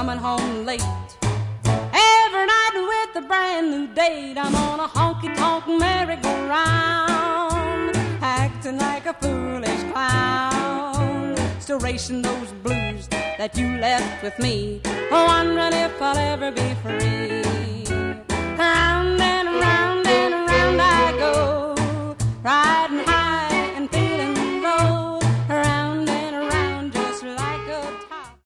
coming home late. Every night with a brand new date, I'm on a honky-tonk merry-go-round, acting like a foolish clown, still racing those blues that you left with me, wondering if I'll ever be free. Round and round I